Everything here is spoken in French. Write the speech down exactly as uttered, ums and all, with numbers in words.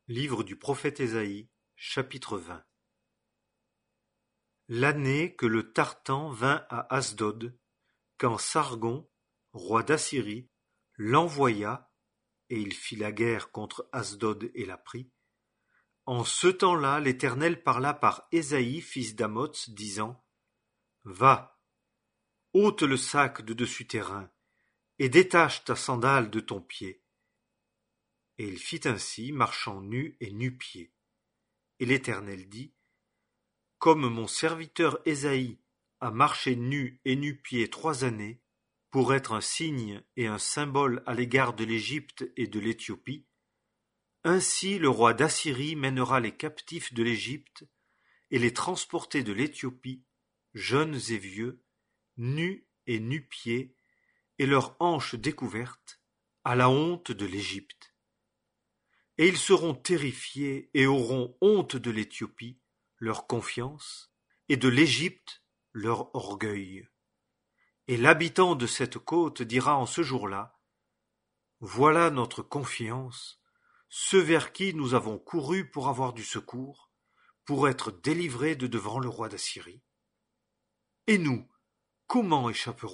Livre du prophète Ésaïe, chapitre vingt. L'année que le Tartan vint à Asdod, quand Sargon, roi d'Assyrie, l'envoya, et il fit la guerre contre Asdod et la prit, en ce temps-là l'Éternel parla par Ésaïe fils d'Amoz, disant : Va, ôte le sac de dessus tes reins, et détache ta sandale de ton pied. Et il fit ainsi, marchant nu et nu-pieds. Et l'Éternel dit : Comme mon serviteur Ésaïe a marché nu et nu-pieds trois années, pour être un signe et un symbole à l'égard de l'Égypte et de l'Éthiopie, ainsi le roi d'Assyrie mènera les captifs de l'Égypte et les transportés de l'Éthiopie, jeunes et vieux, nus et nu-pieds, et leurs hanches découvertes, à la honte de l'Égypte. Et ils seront terrifiés et auront honte de l'Éthiopie, leur confiance, et de l'Égypte, leur orgueil. Et l'habitant de cette côte dira en ce jour-là : Voilà notre confiance, ceux vers qui nous avons couru pour avoir du secours, pour être délivrés de devant le roi d'Assyrie. Et nous, comment échapperons-nous ?